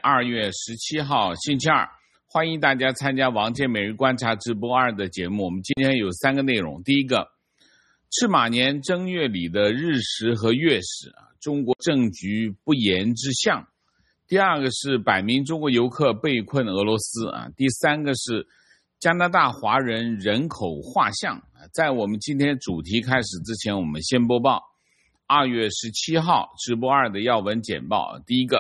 2月17号星期二，欢迎大家参加王健每日观察直播2的节目。我们今天有3个内容，第一个，赤马年正月里的日食和月食，中国政局不言之象。第二个是100名中国游客被困俄罗斯，第三个是加拿大华人人口画像。在我们今天主题开始之前，我们先播报2月17号直播2的要闻简报。第一个，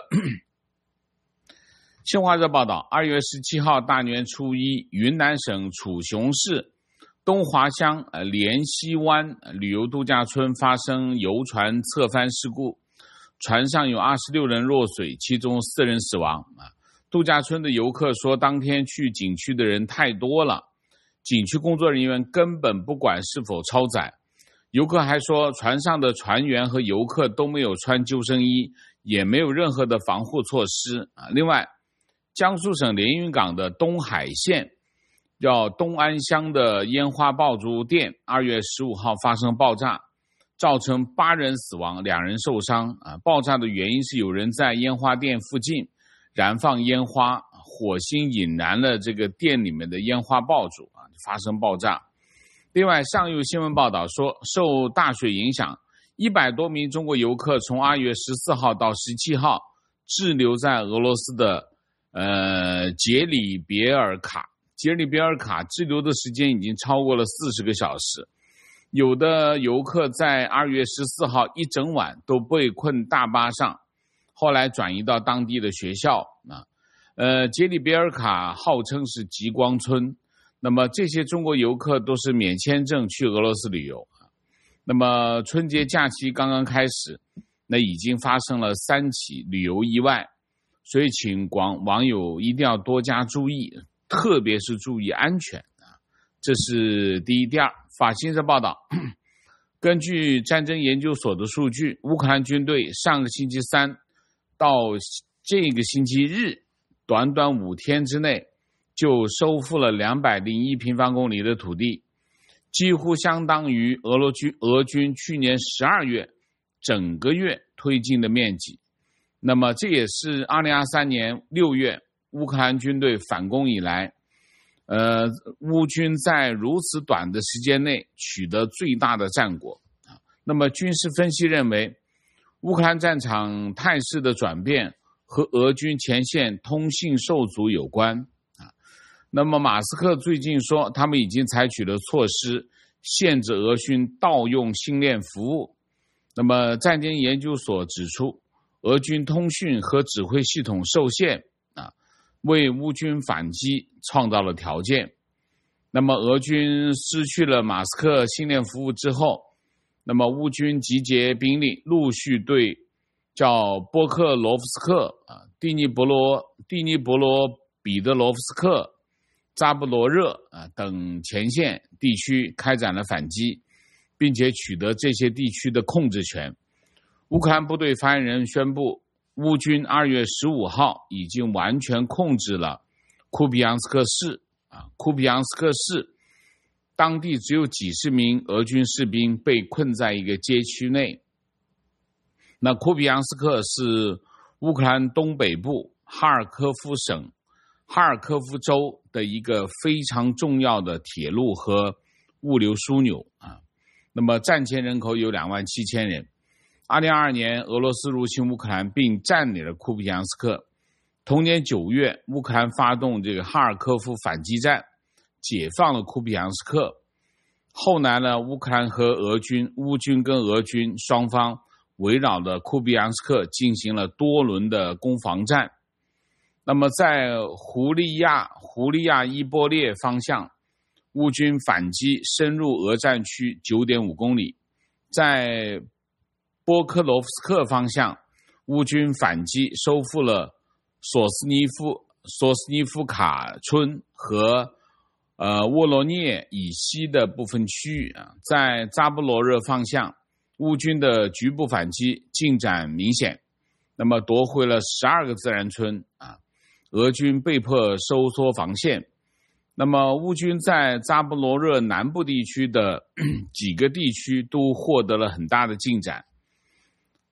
新华社报道，2月17号大年初一，云南省楚雄市东华乡莲溪湾旅游度假村发生游船侧翻事故，船上有26人落水，其中4人死亡。度假村的游客说，当天去景区的人太多了，景区工作人员根本不管是否超载。游客还说，船上的船员和游客都没有穿救生衣，也没有任何的防护措施。另外，江苏省连云港的东海县叫东安乡的烟花爆竹店2月15号发生爆炸，造成8人死亡，2人受伤。爆炸的原因是有人在烟花店附近燃放烟花，火星引燃了这个店里面的烟花爆竹，发生爆炸。另外，上游新闻报道说，受大水影响，100多名中国游客从2月14号到17号滞留在俄罗斯的杰里别尔卡。杰里别尔卡滞留的时间已经超过了40个小时，有的游客在2月14号一整晚都被困大巴上，后来转移到当地的学校。杰里别尔卡号称是极光村，那么这些中国游客都是免签证去俄罗斯旅游。那么春节假期刚刚开始，那已经发生了3起旅游意外，所以请网友一定要多加注意，特别是注意安全。这是第一。第二，法新社报道，根据战争研究所的数据，乌克兰军队上个星期三到这个星期日短短5天之内就收复了201平方公里的土地，几乎相当于俄军去年12月整个月推进的面积。那么这也是2023年6月乌克兰军队反攻以来，乌军在如此短的时间内取得最大的战果。那么军事分析认为，乌克兰战场态势的转变和俄军前线通信受阻有关。那么马斯克最近说，他们已经采取了措施，限制俄军盗用星链服务。那么战争研究所指出，俄军通讯和指挥系统受限，为乌军反击创造了条件。那么俄军失去了马斯克星链服务之后，那么乌军集结兵力，陆续对叫波克罗夫斯克、蒂尼博罗、彼得罗夫斯克、扎布罗热等前线地区开展了反击，并且取得这些地区的控制权。乌克兰部队发言人宣布，乌军2月15号已经完全控制了库皮扬斯克市。库皮扬斯克市当地只有几十名俄军士兵被困在一个街区内。那库皮扬斯克是乌克兰东北部哈尔科夫省哈尔科夫州的一个非常重要的铁路和物流枢纽。那么战前人口有27000人。2022年俄罗斯入侵乌克兰并占领了库皮扬斯克。同年9月，乌克兰发动这个哈尔科夫反击战，解放了库皮扬斯克。后来呢，乌克兰和乌军跟俄军双方围绕着库皮扬斯克进行了多轮的攻防战。那么在胡利亚伊波列方向，乌军反击深入俄战区 9.5 公里。在波克罗夫斯克方向，乌军反击收复了索斯尼夫卡村和沃罗涅以西的部分区域。在扎布罗热方向，乌军的局部反击进展明显，那么夺回了12个自然村。俄军被迫收缩防线。那么乌军在扎布罗热南部地区的几个地区都获得了很大的进展。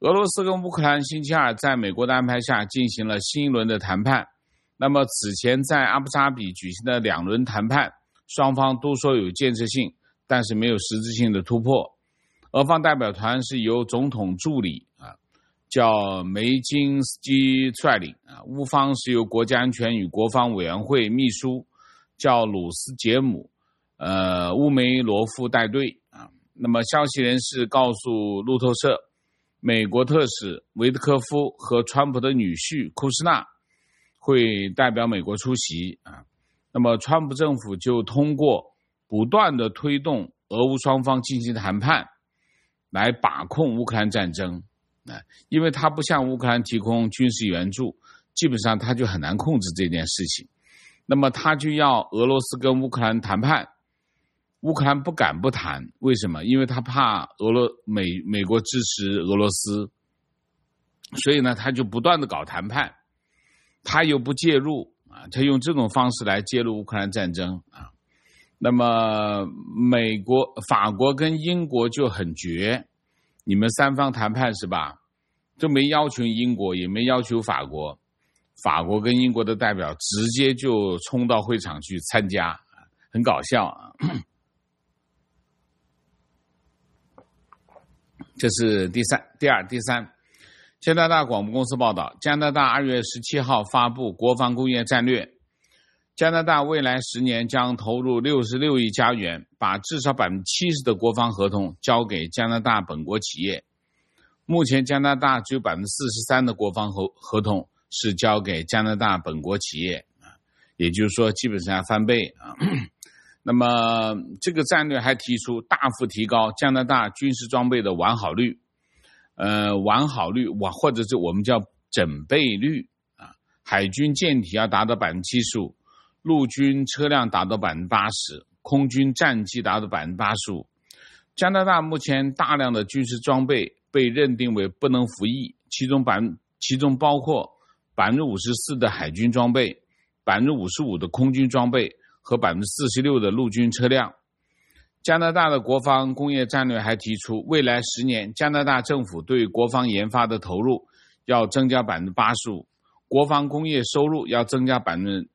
俄罗斯跟乌克兰星期二在美国的安排下进行了新一轮的谈判。那么此前在阿布扎比举行的2轮谈判，双方都说有建设性，但是没有实质性的突破。俄方代表团是由总统助理叫梅金斯基率领，乌方是由国家安全与国防委员会秘书叫鲁斯杰姆乌梅罗夫带队。那么消息人士告诉路透社，美国特使维特科夫和川普的女婿库什纳会代表美国出席。那么川普政府就通过不断的推动俄乌双方进行谈判来把控乌克兰战争。因为他不向乌克兰提供军事援助，基本上他就很难控制这件事情。那么他就要俄罗斯跟乌克兰谈判，乌克兰不敢不谈，为什么？因为他怕美国支持俄罗斯，所以呢他就不断的搞谈判，他又不介入他用这种方式来介入乌克兰战争那么美国、法国跟英国就很绝，你们3方谈判是吧？就没要求英国，也没要求法国，法国跟英国的代表直接就冲到会场去参加，很搞笑这是第三。加拿大广播公司报道，加拿大2月17号发布国防工业战略，加拿大未来10年将投入66亿加元，把至少 70% 的国防合同交给加拿大本国企业。目前加拿大只有 43% 的国防合同是交给加拿大本国企业，也就是说基本上要翻倍那么这个战略还提出大幅提高加拿大军事装备的完好率，或者是我们叫整备率海军舰体要达到 75%， 陆军车辆达到 80%， 空军战机达到 85%。 加拿大目前大量的军事装备被认定为不能服役，其中包括 54% 的海军装备， 55% 的空军装备和 46% 的陆军车辆。加拿大的国防工业战略还提出，未来10年加拿大政府对国防研发的投入要增加 85%， 国防工业收入要增加 240%，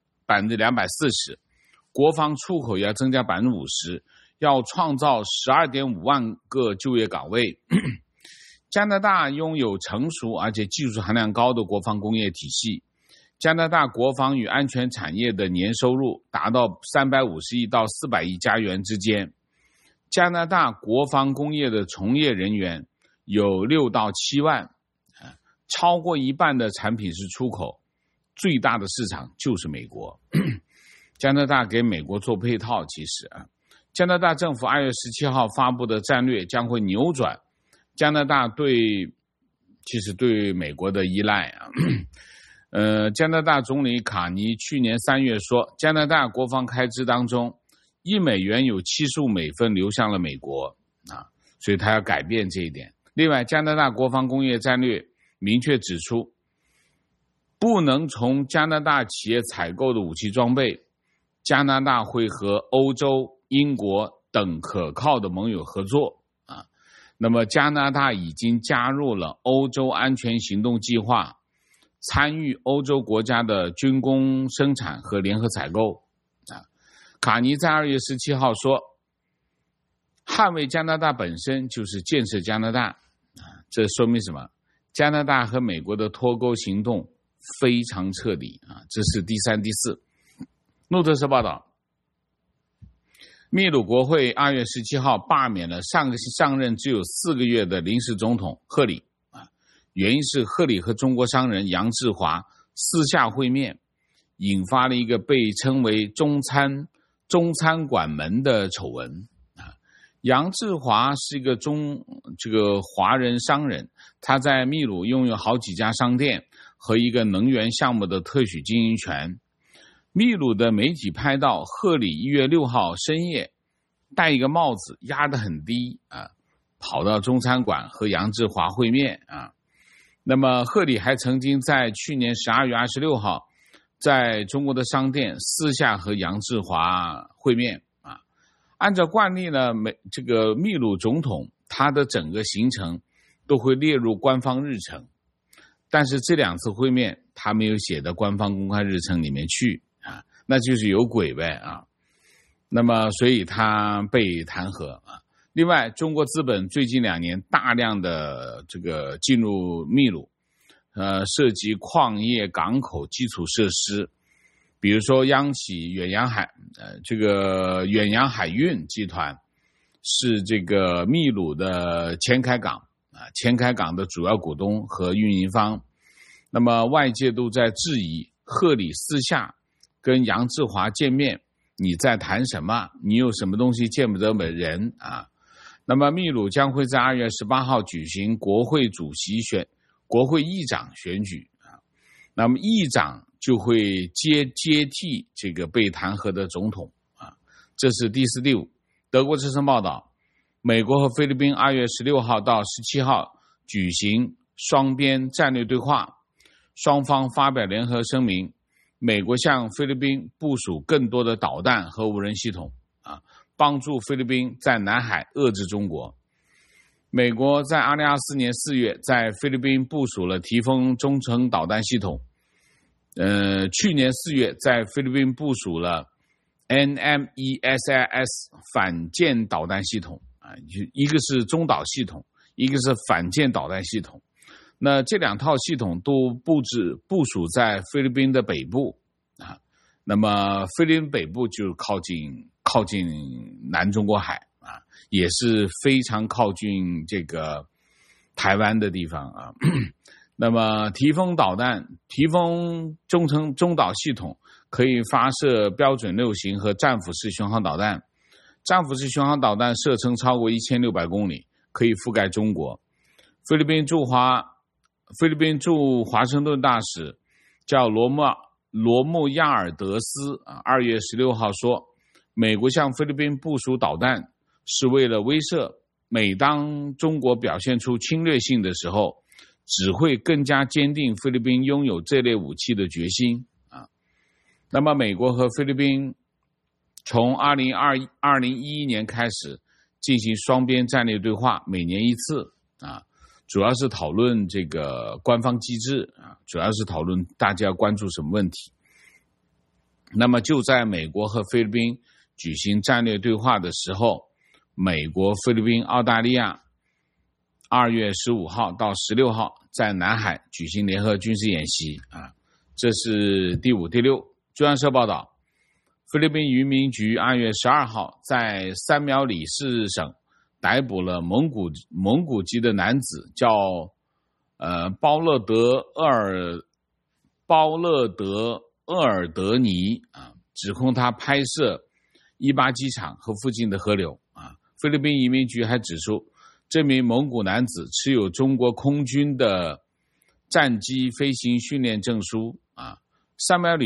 国防出口要增加 50%， 要创造 12.5 万个就业岗位加拿大拥有成熟而且技术含量高的国防工业体系，加拿大国防与安全产业的年收入达到350亿到400亿加元之间。加拿大国防工业的从业人员有6到7万，超过一半的产品是出口，最大的市场就是美国加拿大给美国做配套，其实加拿大政府2月17号发布的战略将会扭转加拿大对美国的依赖加拿大总理卡尼去年3月说，加拿大国防开支当中1美元有75美分流向了美国所以他要改变这一点。另外，加拿大国防工业战略明确指出，不能从加拿大企业采购的武器装备，加拿大会和欧洲、英国等可靠的盟友合作那么加拿大已经加入了欧洲安全行动计划，参与欧洲国家的军工生产和联合采购卡尼在2月17号说，捍卫加拿大本身就是建设加拿大这说明什么？加拿大和美国的脱钩行动非常彻底这是第3、第4。路透社报道，秘鲁国会2月17号罢免了上任只有4个月的临时总统赫里原因是赫里和中国商人杨致华私下会面，引发了一个被称为中餐馆门的丑闻杨致华是一个华人商人，他在秘鲁拥有好几家商店和一个能源项目的特许经营权。秘鲁的媒体拍到赫里1月6号深夜戴一个帽子压得很低跑到中餐馆和杨致华会面那么赫里还曾经在去年12月26号在中国的商店私下和杨致华会面按照惯例呢，这个秘鲁总统他的整个行程都会列入官方日程，但是这2次会面他没有写到官方公开日程里面去啊，那就是有鬼呗啊。那么所以他被弹劾啊。另外，中国资本最近2年大量的这个进入秘鲁，涉及矿业、港口、基础设施，比如说央企远洋海运集团是这个秘鲁的前开港啊，前开港的主要股东和运营方。那么外界都在质疑，贺礼私下跟杨志华见面，你在谈什么？你有什么东西见不得人啊？那么秘鲁将会在2月18号举行国会议长选举啊，那么议长就会接替这个被弹劾的总统啊。这是第4、第5。德国之声报道，美国和菲律宾2月16号到17号举行双边战略对话，双方发表联合声明，美国向菲律宾部署更多的导弹和无人系统啊，帮助菲律宾在南海遏制中国。美国在2024年4月在菲律宾部署了提风中程导弹系统，去年4月在菲律宾部署了 NMESIS 反舰导弹系统啊，一个是中导系统，一个是反舰导弹系统。那这2套系统都部署在菲律宾的北部啊，那么菲律宾北部就靠近南中国海啊，也是非常靠近这个台湾的地方啊。那么提风中导系统可以发射标准6型和战斧式巡航导弹，战斧式巡航导弹射程超过1600公里，可以覆盖中国。菲律宾驻华盛顿大使叫罗穆亚尔德斯2月16号说，美国向菲律宾部署导弹是为了威慑，每当中国表现出侵略性的时候，只会更加坚定菲律宾拥有这类武器的决心啊。那么美国和菲律宾从2011年开始进行双边战略对话，每年1次啊，主要是讨论这个官方机制啊，主要是讨论大家关注什么问题。那么就在美国和菲律宾举行战略对话的时候，美国、菲律宾、澳大利亚2月15号到16号在南海举行联合军事演习啊，这是第5、第6。中央社报道，菲律宾移民局2月12号在三苗里士省逮捕了蒙古籍的男子，叫包勒德厄尔德尼啊，指控他拍摄伊巴机场和附近的河流啊。菲律宾移民局还指出，这名蒙古男子持有中国空军的战机飞行训练证书啊。三苗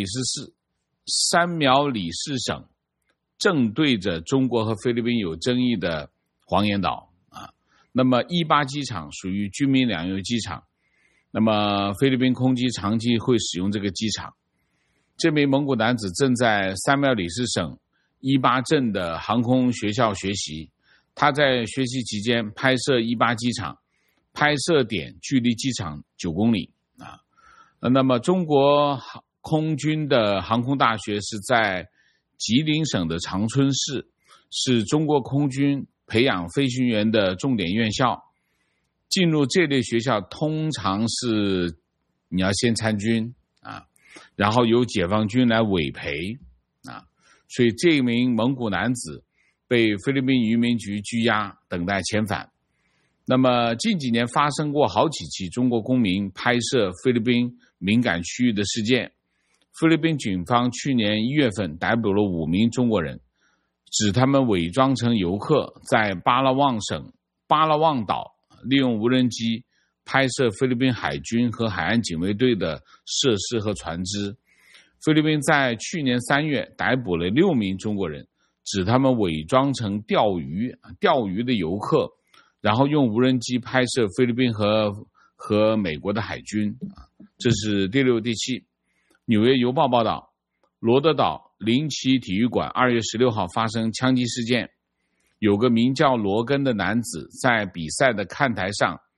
里士省正对着中国和菲律宾有争议的黄岩岛啊。那么伊巴机场属于军民两用机场，那么菲律宾空机长期会使用这个机场。这名蒙古男子正在三苗里士省伊巴镇的航空学校学习，他在学习期间拍摄伊巴机场，拍摄点距离机场9公里啊。那么中国空军的航空大学是在吉林省的长春市，是中国空军培养飞行员的重点院校。进入这类学校通常是你要先参军啊，然后由解放军来委培啊，所以这名蒙古男子被菲律宾移民局拘押，等待遣返。那么近几年发生过好几起中国公民拍摄菲律宾敏感区域的事件。菲律宾警方去年1月份逮捕了5名中国人，指他们伪装成游客，在巴拉望岛利用无人机拍摄菲律宾海军和海岸警卫队的设施和船只。菲律宾在去年3月逮捕了6名中国人，指他们伪装成钓鱼的游客，然后用无人机拍摄菲律宾和美国的海军。这是第6、第7。纽约邮报报道，罗德岛林奇体育馆2月16号发生枪击事件，有个名叫罗根的男子在比赛的看台上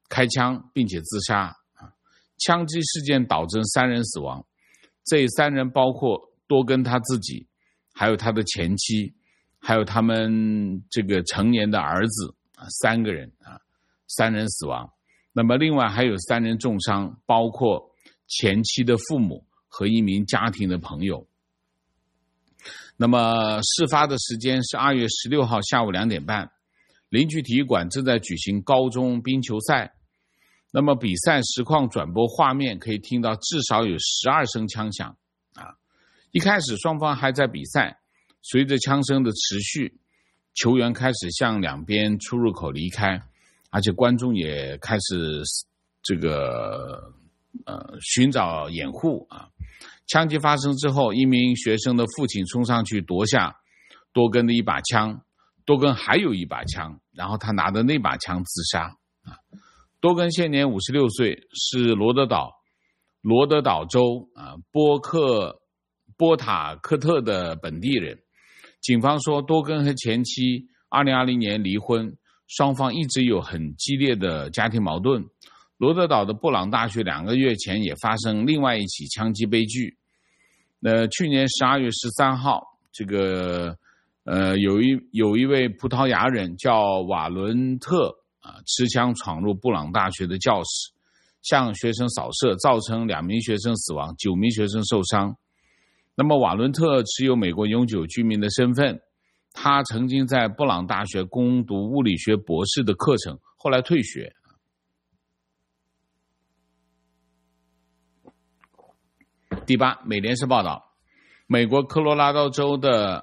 开枪并且自杀。枪击事件导致3人死亡，这3人包括多根他自己，还有他的前妻，还有他们这个成年的儿子，3个人，3人死亡。那么另外还有3人重伤，包括前妻的父母和一名家庭的朋友。那么事发的时间是2月16号下午2点半，邻居体育馆正在举行高中冰球赛。那么比赛实况转播画面可以听到至少有12声枪响一开始双方还在比赛，随着枪声的持续，球员开始向两边出入口离开，而且观众也开始寻找掩护枪击发生之后，一名学生的父亲冲上去夺下多根的一把枪，多根还有一把枪，然后他拿着那把枪自杀多根现年56岁，是罗德岛州波塔克特的本地人。警方说，多根和前妻2020年离婚，双方一直有很激烈的家庭矛盾。罗德岛的布朗大学2个月前也发生另外一起枪击悲剧。去年12月13号，有一位葡萄牙人叫瓦伦特持枪闯入布朗大学的教室，向学生扫射，造成2名学生死亡，9名学生受伤。那么瓦伦特持有美国永久居民的身份，他曾经在布朗大学攻读物理学博士的课程，后来退学。第8，美联社报道，美国科罗拉多州的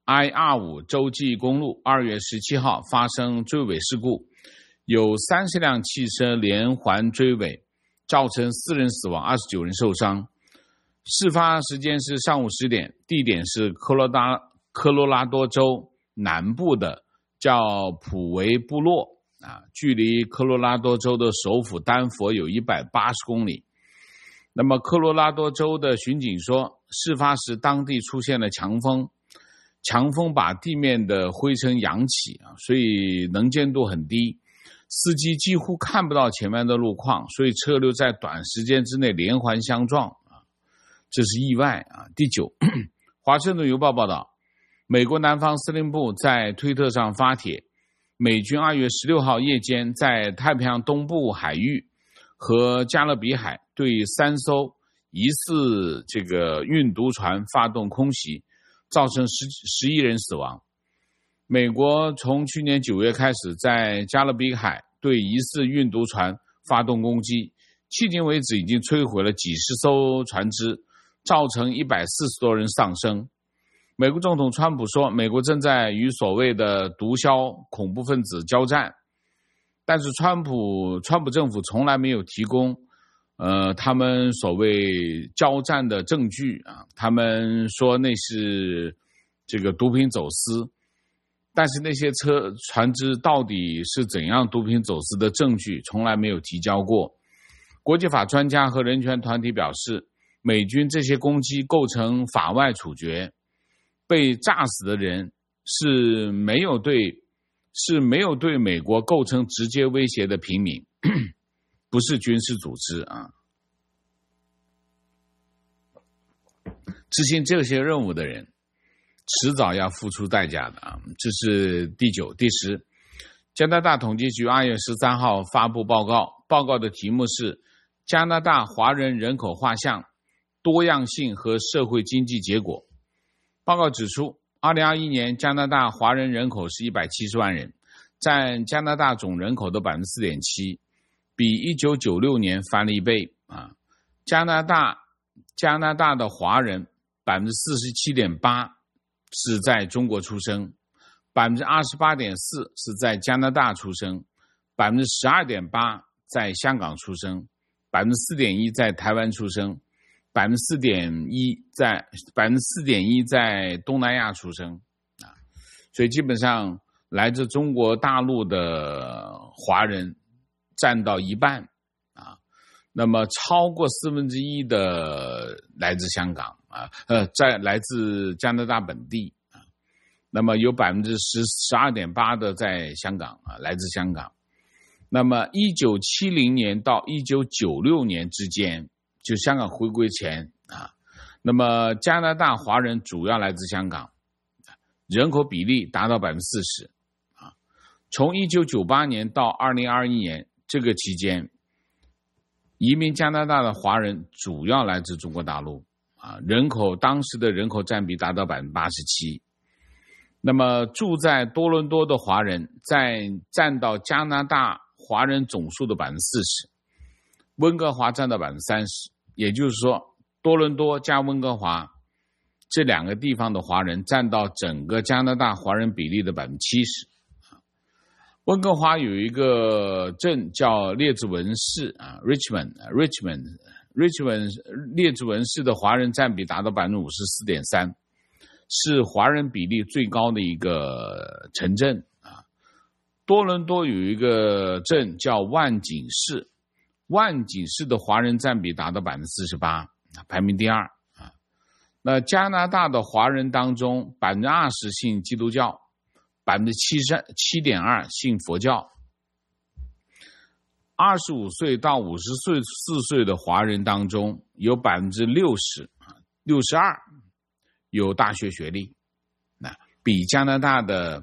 I-25 洲际公路2月17号发生追尾事故，有30辆汽车连环追尾，造成4人死亡，29人受伤。事发时间是上午10点，地点是科罗拉多州南部的叫普维部落距离科罗拉多州的首府丹佛有180公里。那么科罗拉多州的巡警说，事发时当地出现了强风，强风把地面的灰尘扬起所以能见度很低，司机几乎看不到前面的路况，所以车流在短时间之内连环相撞这是意外第9，华盛顿邮报报道，美国南方司令部在推特上发帖，美军2月16号夜间在太平洋东部海域和加勒比海对3艘疑似运毒船发动空袭，造成11人死亡。美国从去年9月开始在加勒比海对疑似运毒船发动攻击，迄今为止已经摧毁了几十艘船只，造成140多人丧生。美国总统川普说，美国正在与所谓的毒枭恐怖分子交战，但是川普政府从来没有提供他们所谓交战的证据他们说那是毒品走私，但是那些船只到底是怎样毒品走私的证据从来没有提交过。国际法专家和人权团体表示，美军这些攻击构成法外处决，被炸死的人是没有对美国构成直接威胁的平民，不是军事组织执行这些任务的人迟早要付出代价的这是第9。第10，加拿大统计局2月13号发布报告，报告的题目是加拿大华人人口画像、多样性和社会经济结果。报告指出，2021年加拿大华人人口是170万人，占加拿大总人口的 4.7%， 比1996年翻了1倍加拿大的华人 47.8% 是在中国出生， 28.4% 是在加拿大出生， 12.8% 在香港出生， 4.1% 在台湾出生， 4.1% 在东南亚出生所以基本上来自中国大陆的华人占到1半那么超过1/4的来自香港来自加拿大本地那么有 12.8% 的在香港来自香港。 那么1970年到1996年之间，就香港回归前那么加拿大华人主要来自香港，人口比例达到 40%。从1998年到2021年这个期间，移民加拿大的华人主要来自中国大陆当时的人口占比达到 87%。那么住在多伦多的华人占到加拿大华人总数的 40%， 温哥华占到 30%， 也就是说多伦多加温哥华这两个地方的华人占到整个加拿大华人比例的 70%。 温哥华有一个镇叫列治文市Richmond 列治文市的华人占比达到 54.3%， 是华人比例最高的一个城镇多伦多有一个镇叫万锦市，万锦市的华人占比达到 48%， 排名第2。那加拿大的华人当中 20% 信基督教， 7.2% 信佛教。25岁到54岁的华人当中有 62% 有大学学历，比加拿大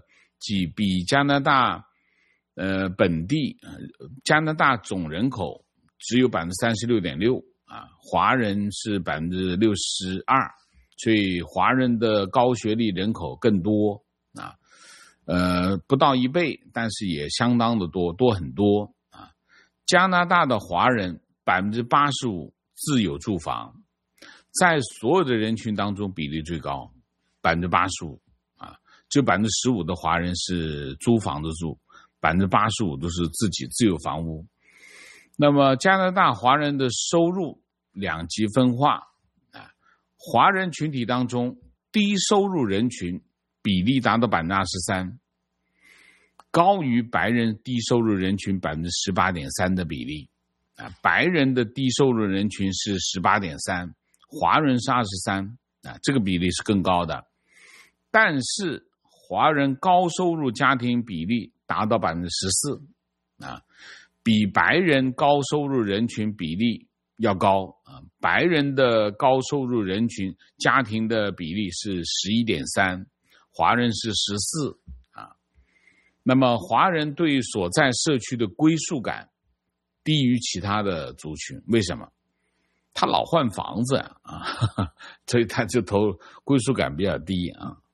本地加拿大总人口只有 36.6%， 华人是 62%， 所以华人的高学历人口更多不到1倍，但是也相当的多很多加拿大的华人 85% 自有住房，在所有的人群当中比例最高 85%， 只有 15% 的华人是租房子住， 85% 都是自己自有房屋。那么加拿大华人的收入两极分化华人群体当中低收入人群比例达到 23%， 高于白人低收入人群 18.3% 的比例白人的低收入人群是 18.3%， 华人是 23%这个比例是更高的。但是华人高收入家庭比例达到 14%比白人高收入人群比例要高白人的高收入人群家庭的比例是 11.3%， 华人是 14%那么华人对所在社区的归属感低于其他的族群，为什么？他老换房子所以他就归属感比较低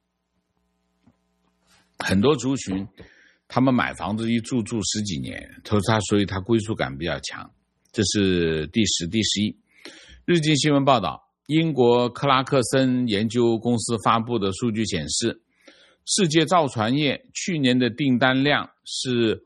很多族群他们买房子一住10几年，所以他归属感比较强。这是第11。日经新闻报道，英国克拉克森研究公司发布的数据显示，世界造船业去年的订单量是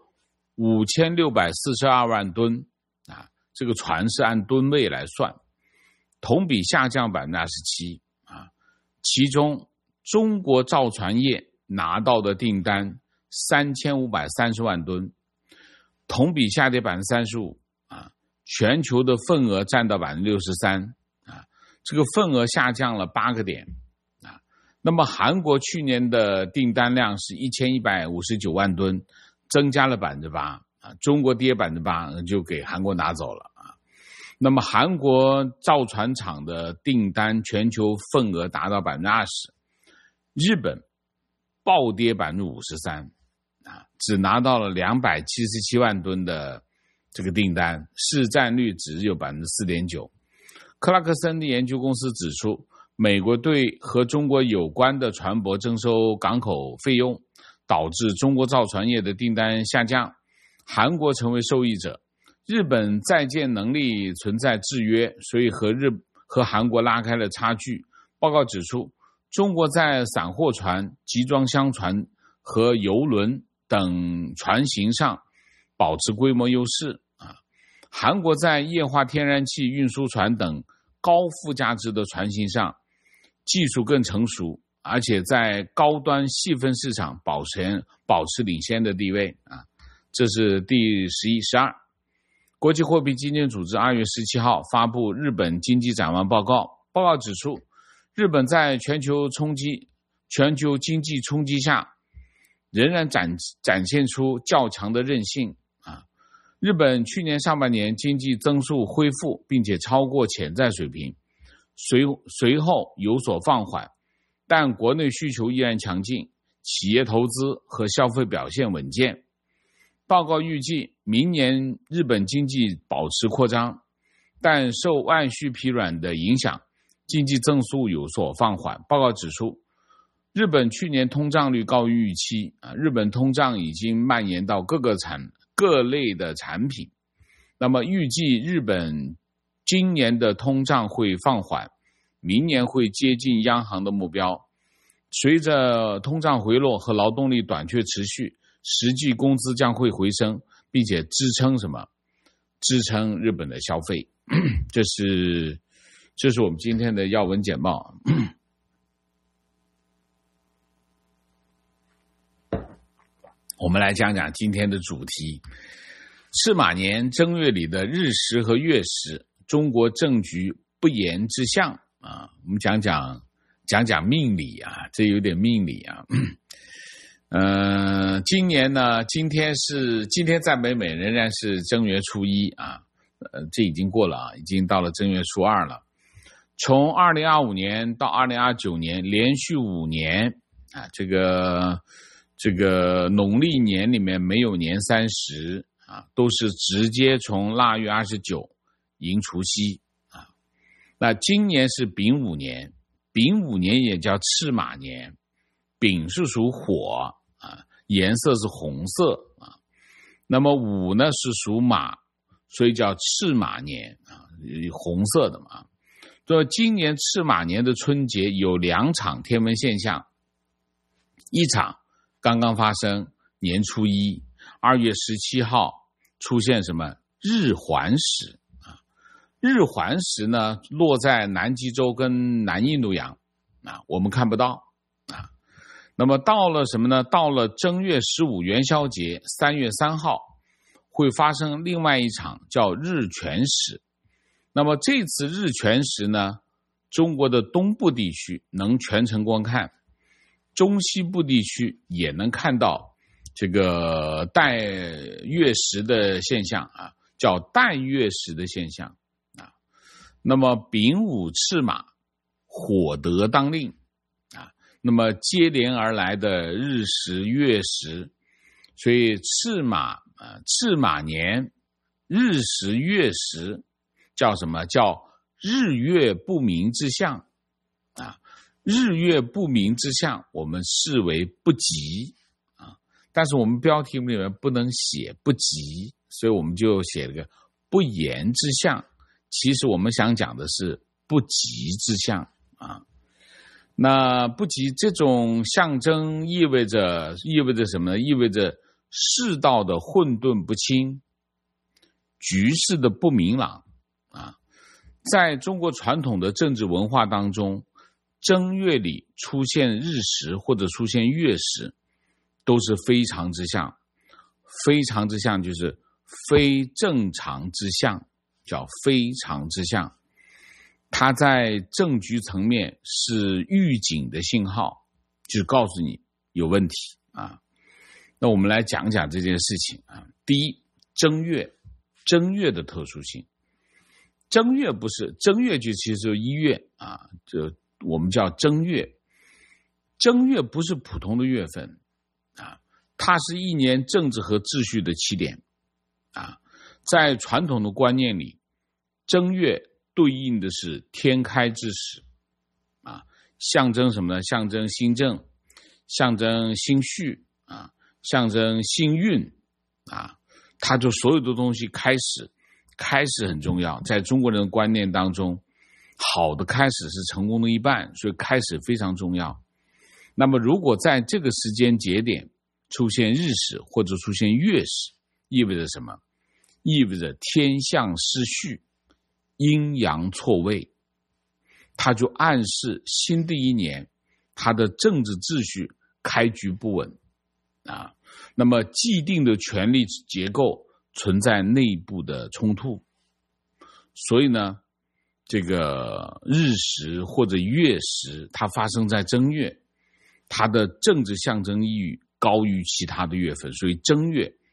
5642万吨这个船是按吨位来算，同比下降 27% 其中中国造船业拿到的订单3530万吨，同比下跌 35%全球的份额占到 63%这个份额下降了8个点那么韩国去年的订单量是1159万吨，增加了 8% 中国跌 8% 就给韩国拿走了那么韩国造船厂的订单全球份额达到 20%， 日本暴跌 53%只拿到了277万吨的这个订单，市占率只有 4.9%。 克拉克森的研究公司指出，美国对和中国有关的船舶征收港口费用，导致中国造船业的订单下降，韩国成为受益者。日本在建能力存在制约，所以和韩国拉开了差距。报告指出，中国在散货船、集装箱船和邮轮等船型上保持规模优势韩国在液化天然气运输船等高附加值的船型上技术更成熟，而且在高端细分市场保持领先的地位这是第11、12。国际货币基金组织2月17号发布日本经济展望报告，报告指出，日本在全球经济冲击下仍然展现出较强的韧性日本去年上半年经济增速恢复，并且超过潜在水平，随后有所放缓，但国内需求依然强劲，企业投资和消费表现稳健。报告预计明年日本经济保持扩张，但受外需疲软的影响，经济增速有所放缓。报告指出，日本去年通胀率高于预期，日本通胀已经蔓延到各类的产品。那么预计日本今年的通胀会放缓，明年会接近央行的目标。随着通胀回落和劳动力短缺持续，实际工资将会回升，并且支撑日本的消费。这是我们今天的要闻简报。我们来讲讲今天的主题：赤马年正月里的日食和月食，中国政局不言之象啊。我们讲讲命理啊，这有点命理啊。今年呢，今天在北美仍然是正月初一啊，这已经过了啊，已经到了正月初二了。从2025年到2029年，连续5年啊，这个农历年里面没有年30啊，都是直接从腊月29迎除夕啊。那今年是丙午年，丙午年也叫赤马年，丙是属火啊，颜色是红色啊。那么午呢是属马，所以叫赤马年啊，红色的嘛。所以今年赤马年的春节有2场天文现象，一场刚刚发生，年初一2月17号出现什么日环食啊？日环食呢落在南极洲跟南印度洋啊，我们看不到啊。那么到了什么呢？到了正月15元宵节3月3号会发生另外一场叫日全食。那么这次日全食呢，中国的东部地区能全程观看，中西部地区也能看到这个带月食的现象啊，叫带月食的现象啊。那么丙午赤马，火德当令啊，那么接连而来的日食月食，所以赤马年日食月食叫什么？叫日月不明之象啊。日月不明之象我们视为不吉啊，但是我们标题里面不能写不吉，所以我们就写了个不言之象。其实我们想讲的是不吉之象啊。那不吉这种象征意味着什么呢？意味着世道的混沌不清，局势的不明朗啊。在中国传统的政治文化当中，正月里出现日食或者出现月食都是非常之象。非常之象就是非正常之象，叫非常之象。它在政局层面是预警的信号，就是告诉你有问题啊。那我们来讲讲这件事情啊。第一，正月的特殊性。正月就其实1月啊，这我们叫正月。正月不是普通的月份啊，它是一年政治和秩序的起点啊。在传统的观念里，正月对应的是天开之始啊，象征什么呢？象征新政，象征新序啊，象征新运啊。它就所有的东西开始很重要。在中国人的观念当中，好的开始是成功的一半，所以开始非常重要。那么如果在这个时间节点出现日食或者出现月食，意味着什么？意味着天象失序，阴阳错位。它就暗示新的一年它的政治秩序开局不稳啊。那么既定的权力结构存在内部的冲突，所以呢，这个日食或者月食它发生在正月，它的政治象征意义高于其他的月份，所以正月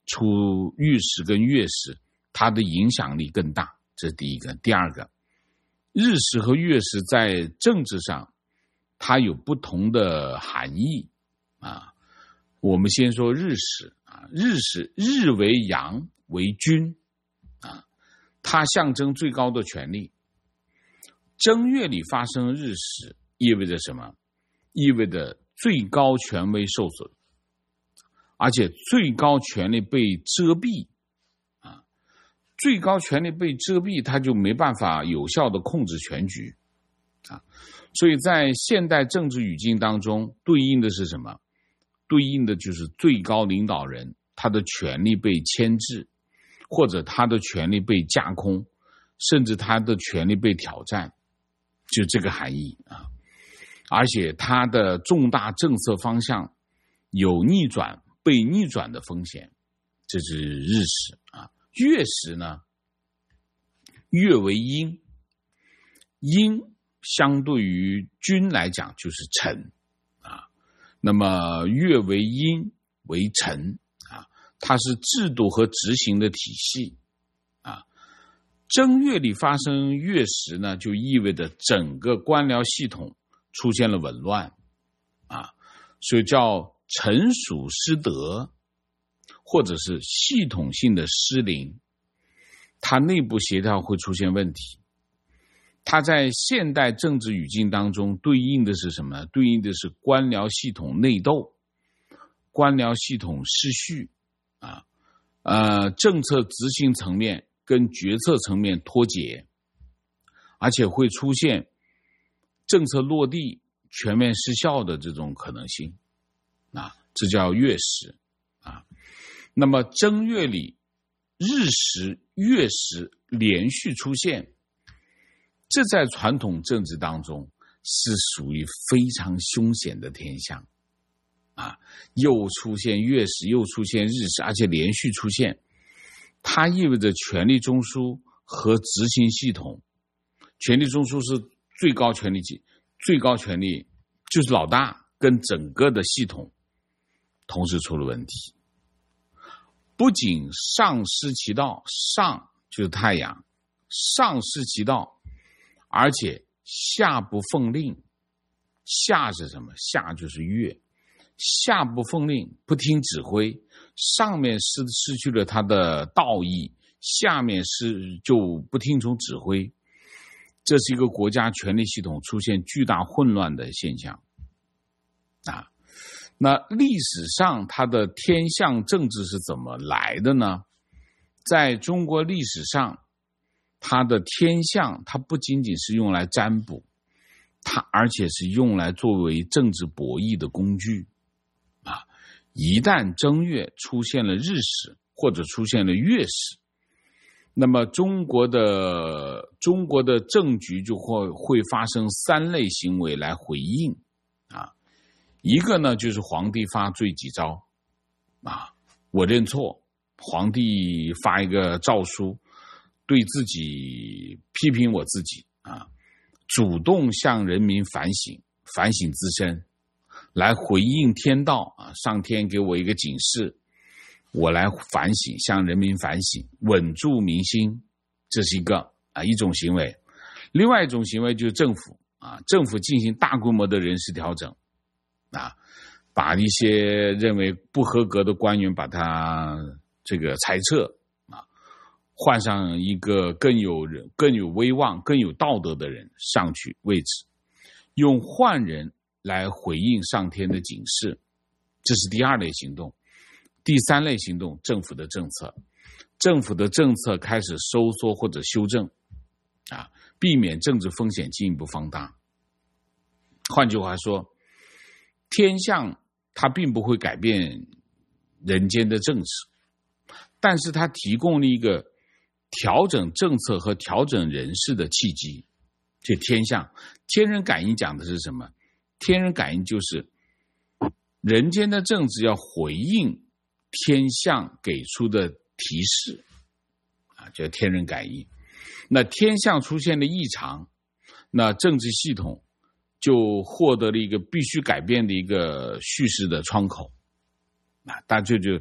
出御史跟乐史，它的影响力更大，这是第一个。第二个，日史和月史在政治上它有不同的含义啊。我们先说日史啊，日史日为阳为君啊，它象征最高的权力。正月里发生日史意味着什么？意味着最高权威受损，而且最高权力被遮蔽啊，最高权力被遮蔽，它就没办法有效的控制全局啊。所以在现代政治语境当中，对应的是什么？对应的就是最高领导人他的权力被牵制，或者他的权力被架空，甚至他的权力被挑战，就这个含义啊。而且他的重大政策方向有逆转、被逆转的风险，这是日史啊。月史呢，月为阴，阴相对于君来讲就是臣啊，那么月为阴为臣啊，它是制度和执行的体系啊。正月里发生月食呢，就意味着整个官僚系统出现了紊乱啊，所以叫臣属失德，或者是系统性的失灵，它内部协调会出现问题。它在现代政治语境当中对应的是什么？对应的是官僚系统内斗，官僚系统失序啊，政策执行层面跟决策层面脱节，而且会出现政策落地全面失效的这种可能性啊，这叫月食啊。那么正月里日食、月食连续出现，这在传统政治当中是属于非常凶险的天象啊！又出现月食，又出现日食，而且连续出现，它意味着权力中枢和执行系统，权力中枢是最高权力就是老大，跟整个的系统同时出了问题。不仅上失其道，上就是太阳，上失其道，而且下不奉令。下是什么？下就是月，下不奉令，不听指挥，上面失去了他的道义，下面就不听从指挥，这是一个国家权力系统出现巨大混乱的现象啊。那历史上它的天象政治是怎么来的呢？在中国历史上，它的天象它不仅仅是用来占卜，它而且是用来作为政治博弈的工具啊。一旦正月出现了日食或者出现了月食，那么中国的政局就会发生三类行为来回应啊。一个呢就是皇帝发罪己诏啊，我认错，皇帝发一个诏书，对自己批评我自己啊，主动向人民反省自身，来回应天道啊，上天给我一个警示，我来反省，向人民反省，稳住民心，这是一种行为。另外一种行为就是政府进行大规模的人事调整啊，把一些认为不合格的官员把他这个裁撤啊，换上一个更有威望、更有道德的人上去位置，用换人来回应上天的警示，这是第二类行动。第三类行动，政府的政策开始收缩或者修正啊，避免政治风险进一步放大。换句话说，天象它并不会改变人间的政治，但是它提供了一个调整政策和调整人事的契机。这天象，天人感应讲的是什么？天人感应就是人间的政治要回应天象给出的提示啊，叫天人感应。那天象出现了异常，那政治系统就获得了一个必须改变的一个叙事的窗口啊，大家就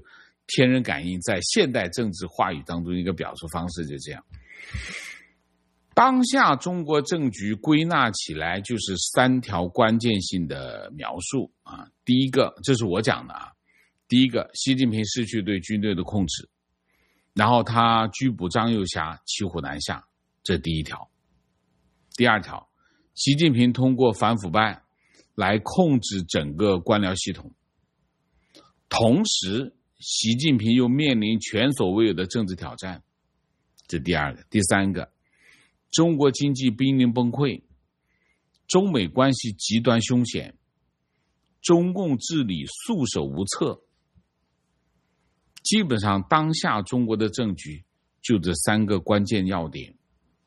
天人感应在现代政治话语当中一个表述方式，就这样。当下中国政局归纳起来就是3条关键性的描述啊。第一个，这是我讲的啊。第一个，习近平失去对军队的控制，然后他拘捕张又侠，骑虎难下，这第一条。第二条，习近平通过反腐败来控制整个官僚系统，同时习近平又面临前所未有的政治挑战，这第二个。第三个，中国经济濒临崩溃，中美关系极端凶险，中共治理束手无策。基本上当下中国的政局就这3个关键要点。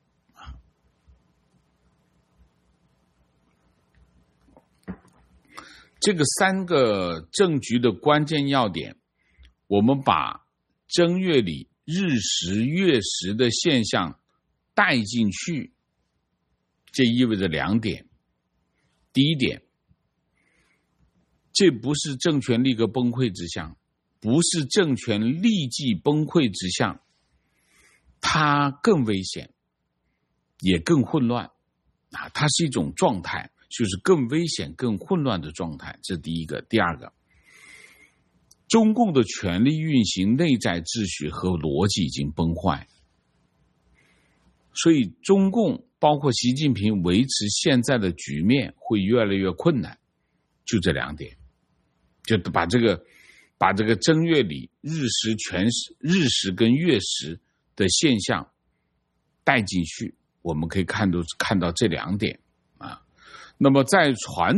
这个3个政局的关键要点，我们把正月里日食月食的现象带进去，这意味着2点。第一点，这不是政权立刻崩溃之象，不是政权立即崩溃之象，它更危险，也更混乱啊！它是一种状态，就是更危险、更混乱的状态，这是第一个。第二个，中共的权力运行内在秩序和逻辑已经崩坏，所以中共包括习近平维持现在的局面会越来越困难，就这2点，就把这个正月里日食跟月食的现象带进去，我们可以看到这2点啊。那么在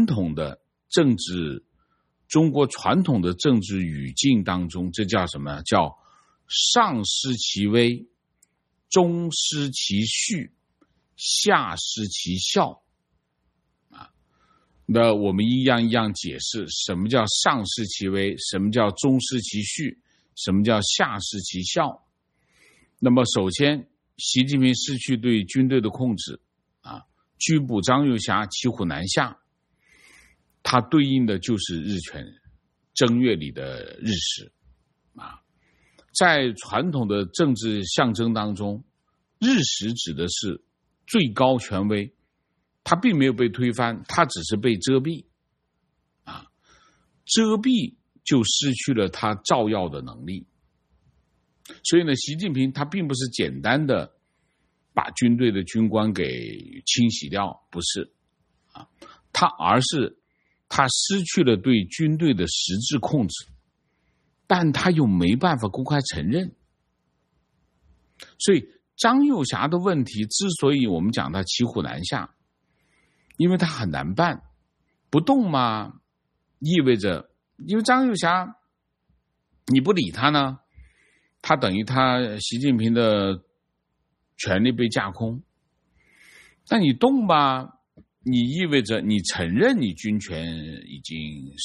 中国传统的政治语境当中，这叫什么？叫上失其威，中失其序，下失其效啊。那我们一样解释什么叫上失其威，什么叫中失其序，什么叫下失其效。那么首先，习近平失去对军队的控制啊，拘捕张又侠，骑虎难下，它对应的就是日全正月里的日食啊。在传统的政治象征当中，日食指的是最高权威，它并没有被推翻，它只是被遮蔽啊，遮蔽就失去了它照耀的能力。所以呢，习近平他并不是简单的把军队的军官给清洗掉，不是啊，而是他失去了对军队的实质控制，但他又没办法公开承认。所以张又侠的问题之所以我们讲他骑虎难下，因为他很难办，不动嘛，意味着因为张又侠你不理他呢，他等于习近平的权力被架空。那你动吧，你意味着你承认你军权已经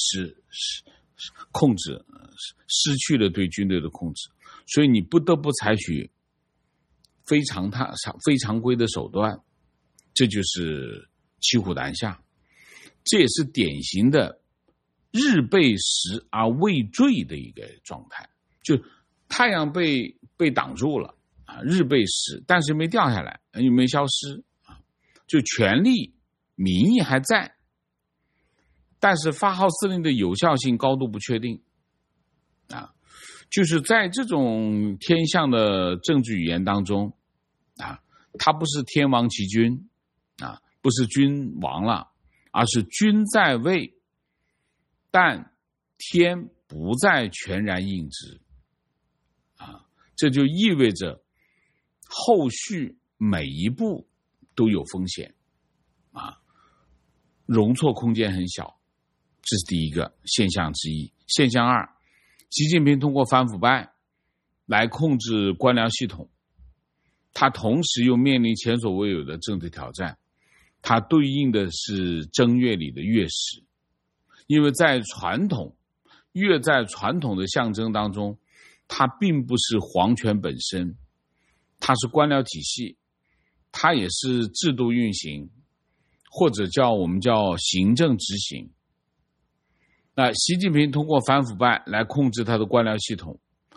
控制，失去了对军队的控制，所以你不得不采取非常规的手段，这就是骑虎难下。这也是典型的日被食而未坠的一个状态，就太阳被挡住了啊，日被食，但是没掉下来，又没消失啊，就权力民意还在，但是发号司令的有效性高度不确定啊。就是在这种天象的政治语言当中啊，它不是天王其君啊，不是君王了，而是君在位，但天不再全然应之啊，这就意味着后续每一步都有风险啊，容错空间很小，这是第一个现象之一。现象二，习近平通过反腐败来控制官僚系统，他同时又面临前所未有的政治挑战，它对应的是正月里的月食。因为在传统的象征当中，它并不是皇权本身，它是官僚体系，它也是制度运行，或者我们叫行政执行。那习近平通过反腐败来控制他的官僚系统，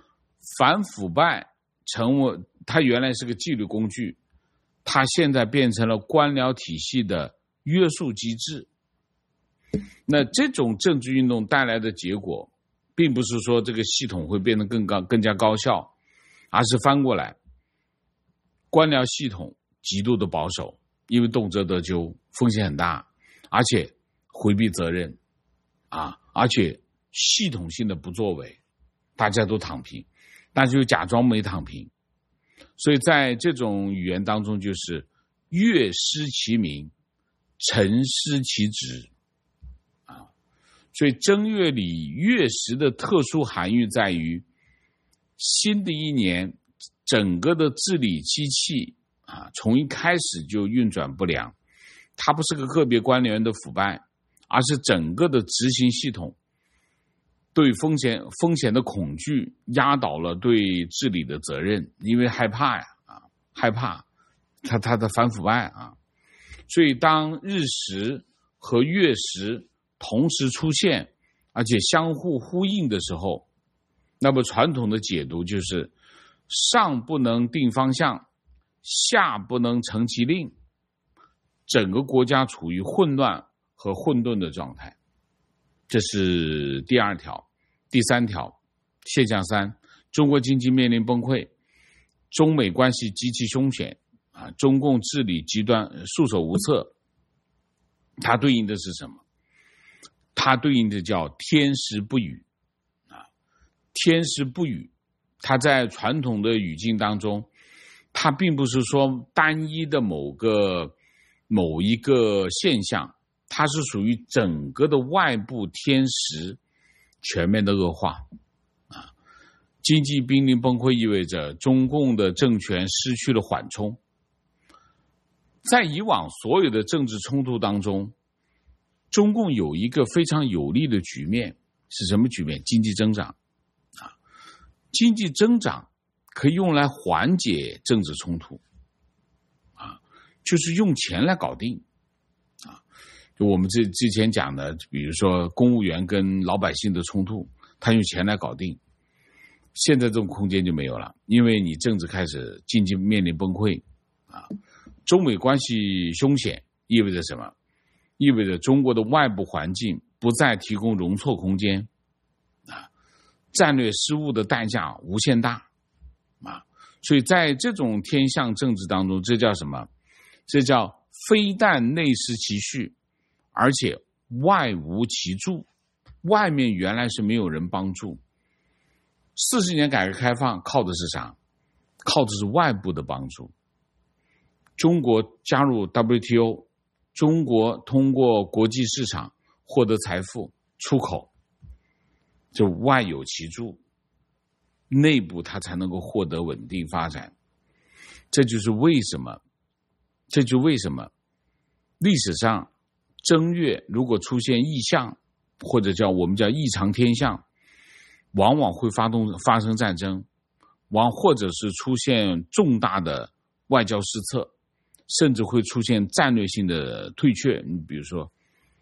反腐败成为它原来是个纪律工具，它现在变成了官僚体系的约束机制。那这种政治运动带来的结果，并不是说这个系统会变得更加高效，而是翻过来，官僚系统极度的保守，因为动辄得咎，风险很大，而且回避责任而且系统性的不作为，大家都躺平，但是又假装没躺平。所以在这种语言当中，就是乐失其名，臣失其职所以正月里月食的特殊含义在于，新的一年整个的治理机器从一开始就运转不良，它不是个别官员的腐败，而是整个的执行系统对风险的恐惧压倒了对治理的责任，因为害怕他的反腐败所以当日食和月食同时出现，而且相互呼应的时候，那么传统的解读就是上不能定方向，下不能成其令，整个国家处于混乱和混沌的状态。这是第二条。第三条，现象三，中国经济面临崩溃，中美关系极其凶险中共治理极端束手无策。它对应的是什么？它对应的叫天时不语天时不语，它在传统的语境当中，它并不是说单一的某一个现象，它是属于整个的外部天时全面的恶化经济濒临崩溃意味着中共的政权失去了缓冲。在以往所有的政治冲突当中，中共有一个非常有利的局面，是什么局面？经济增长经济增长可以用来缓解政治冲突就是用钱来搞定就我们之前讲的，比如说公务员跟老百姓的冲突，他用钱来搞定。现在这种空间就没有了，因为你政治开始经济面临崩溃中美关系凶险意味着什么？意味着中国的外部环境不再提供容错空间战略失误的代价无限大所以在这种天象政治当中，这叫什么？这叫非但内失其序，而且外无其助。外面原来是没有人帮助。40年改革开放靠的是啥？靠的是外部的帮助。中国加入 WTO， 中国通过国际市场获得财富，出口，就外有其助，内部它才能够获得稳定发展。这就是为什么历史上正月如果出现异象，或者我们叫异常天象，往往会发生战争，或者是出现重大的外交失策，甚至会出现战略性的退却。你比如说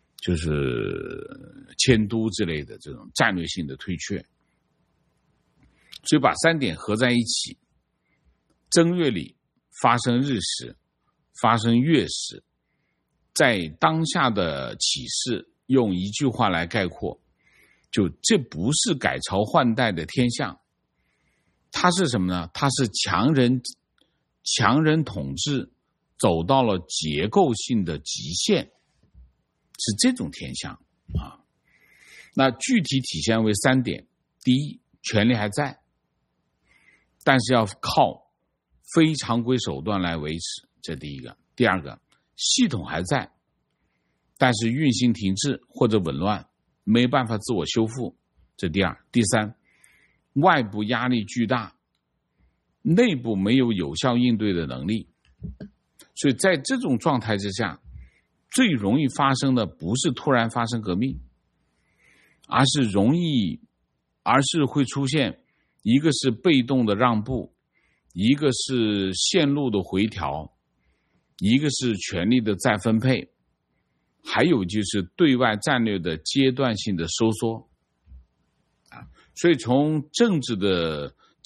就是迁都之类的这种战略性的退却。所以把3点合在一起，正月里发生日食，发生月食，在当下的启示用一句话来概括，就这不是改朝换代的天象，它是什么呢？它是强人统治走到了结构性的极限，是这种天象那具体体现为3点。第一，权力还在，但是要靠非常规手段来维持，这第一个。第二个，系统还在，但是运行停滞或者紊乱，没办法自我修复，这第二。第三，外部压力巨大，内部没有有效应对的能力。所以在这种状态之下，最容易发生的不是突然发生革命，而是会出现一个是被动的让步，一个是线路的回调，一个是权力的再分配，还有就是对外战略的阶段性的收缩所以从政治的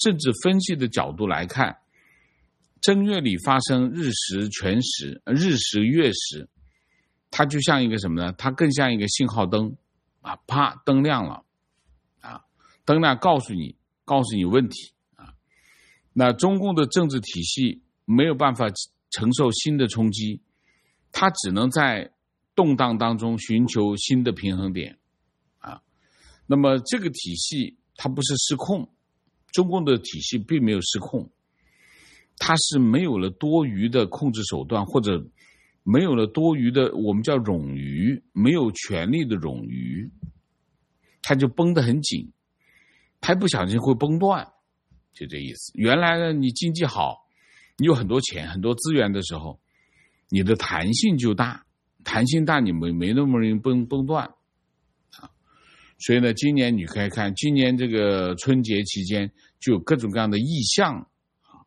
政治分析的角度来看，正月里发生日食、全食、日食、月食，它就像一个什么呢？它更像一个信号灯啊，啪，灯亮了啊，灯亮告诉你问题啊。那中共的政治体系没有办法承受新的冲击，它只能在动荡当中寻求新的平衡点啊。那么这个体系它不是失控，中共的体系并没有失控，它是没有了多余的控制手段，或者没有了多余的我们叫冗余，没有权力的冗余，它就绷得很紧，它不小心会崩断，就这意思。原来呢，你经济好，你有很多钱很多资源的时候，你的弹性就大，弹性大你没那么容易崩断啊。所以呢，今年你可以看，今年这个春节期间就有各种各样的意象啊，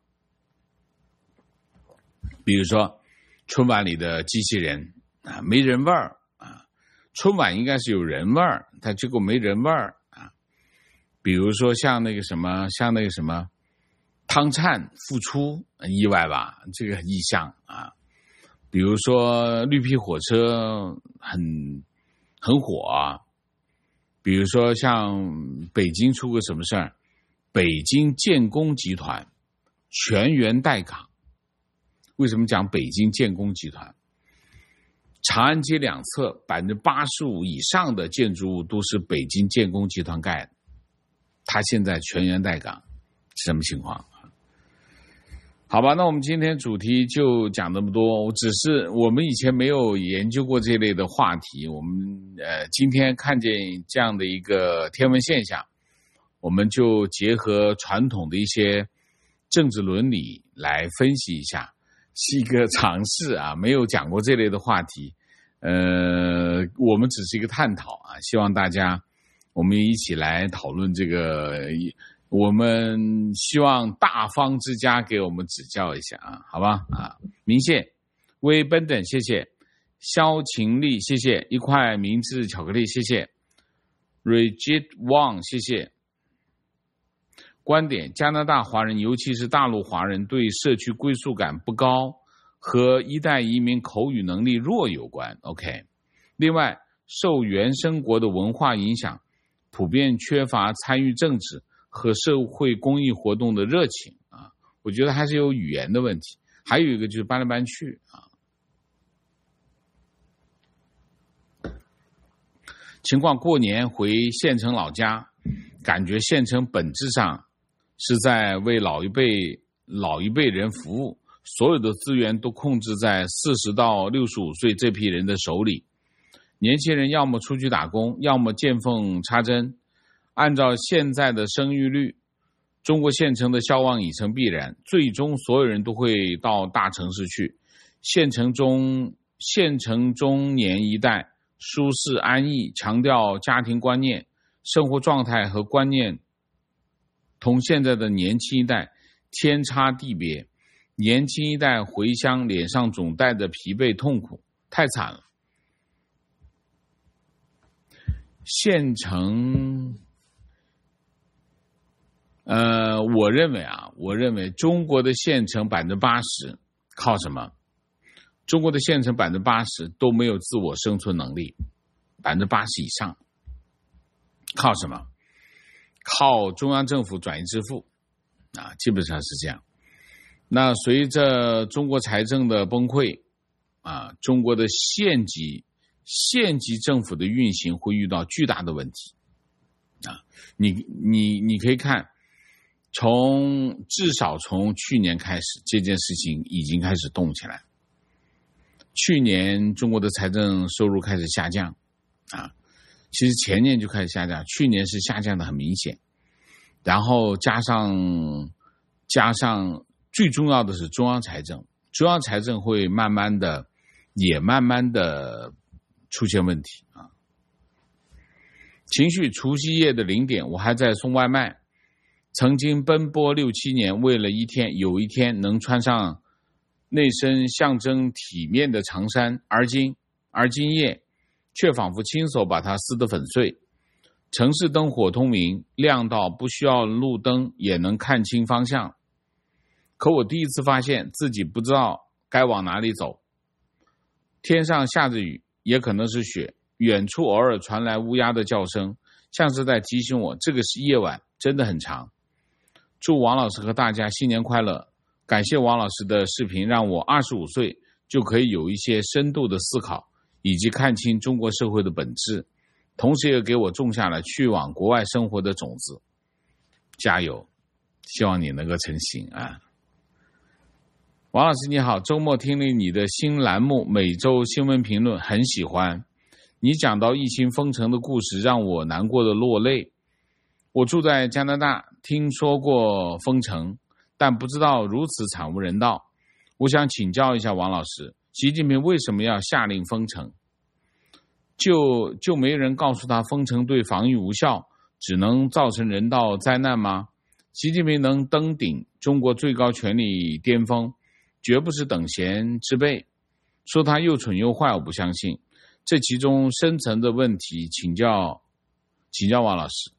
比如说春晚里的机器人啊，没人味儿啊，春晚应该是有人味儿，但结果没人味儿啊。比如说像那个什么汤灿复出，意外吧？这个意象啊。比如说绿皮火车很火啊。比如说像北京出个什么事儿，北京建工集团全员待岗。为什么讲北京建工集团？长安街两侧85%以上的建筑物都是北京建工集团盖的，他现在全员待岗，什么情况？好吧，那我们今天主题就讲这么多。只是我们以前没有研究过这类的话题，我们今天看见这样的一个天文现象，我们就结合传统的一些政治伦理来分析一下，是一个尝试啊，没有讲过这类的话题。我们只是一个探讨啊，希望大家我们一起来讨论这个。我们希望大方之家给我们指教一下啊，好吧啊，明谢微奔等谢谢，萧晴丽谢谢，一块明治巧克力谢谢 ，Regit Wang 谢谢。观点：加拿大华人，尤其是大陆华人，对社区归属感不高，和一代移民口语能力弱有关。OK， 另外，受原生国的文化影响，普遍缺乏参与政治和社会公益活动的热情啊，我觉得还是有语言的问题。还有一个就是搬来搬去啊。情况：过年回县城老家，感觉县城本质上是在为老一辈人服务，所有的资源都控制在40到65岁这批人的手里。年轻人要么出去打工，要么见缝插针。按照现在的生育率，中国县城的消亡已成必然，最终所有人都会到大城市去。县城中年一代舒适安逸，强调家庭观念，生活状态和观念同现在的年轻一代天差地别。年轻一代回乡，脸上总带着疲惫痛苦，太惨了。县城我认为中国的县城80%靠什么？中国的县城80%都没有自我生存能力，80%以上靠什么？靠中央政府转移支付啊，基本上是这样。那随着中国财政的崩溃啊，中国的县级政府的运行会遇到巨大的问题啊。你可以看，至少从去年开始，这件事情已经开始动起来。去年中国的财政收入开始下降啊，其实前年就开始下降，去年是下降的很明显。然后加上最重要的是中央财政会慢慢的出现问题啊。情绪：除夕夜的0点，我还在送外卖。曾经奔波6、7年，为了有一天能穿上那身象征体面的长衫，而今夜却仿佛亲手把它撕得粉碎。 城市灯火通明，亮到不需要路灯也能看清方向。可我第一次发现自己不知道该往哪里走。天上下着雨，也可能是雪，远处偶尔传来乌鸦的叫声，像是在提醒我这个夜晚真的很长。祝王老师和大家新年快乐，感谢王老师的视频，让我25岁就可以有一些深度的思考，以及看清中国社会的本质，同时也给我种下了去往国外生活的种子。加油，希望你能够成行啊！王老师你好，周末听了你的新栏目每周新闻评论，很喜欢。你讲到疫情封城的故事，让我难过的落泪。我住在加拿大，听说过封城，但不知道如此惨无人道。我想请教一下王老师，习近平为什么要下令封城？就没人告诉他封城对防御无效，只能造成人道灾难吗？习近平能登顶中国最高权力巅峰，绝不是等闲之辈。说他又蠢又坏，我不相信。这其中深层的问题，请教王老师。